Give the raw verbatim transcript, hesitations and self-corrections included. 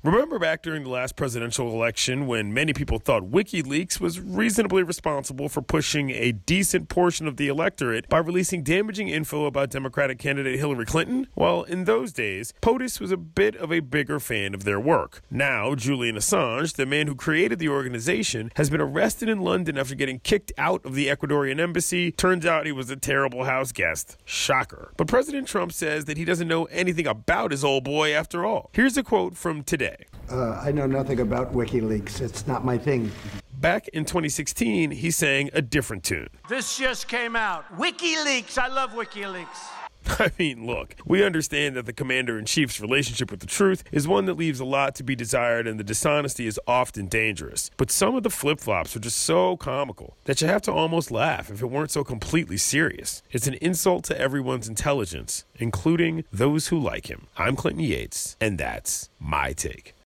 Remember back during the last presidential election when many people thought WikiLeaks was reasonably responsible for pushing a decent portion of the electorate by releasing damaging info about Democratic candidate Hillary Clinton? Well, in those days, POTUS was a bit of a bigger fan of their work. Now, Julian Assange, the man who created the organization, has been arrested in London after getting kicked out of the Ecuadorian embassy. Turns out he was a terrible house guest. Shocker. But President Trump says that he doesn't know anything about his old boy after all. Here's a quote from today. Uh, I know nothing about WikiLeaks. It's not my thing. Back in twenty sixteen, he sang a different tune. This just came out. WikiLeaks. I love WikiLeaks. I mean, look, we understand that the commander-in-chief's relationship with the truth is one that leaves a lot to be desired and the dishonesty is often dangerous. But some of the flip-flops are just so comical that you have to almost laugh if it weren't so completely serious. It's an insult to everyone's intelligence, including those who like him. I'm Clinton Yates, and that's my take.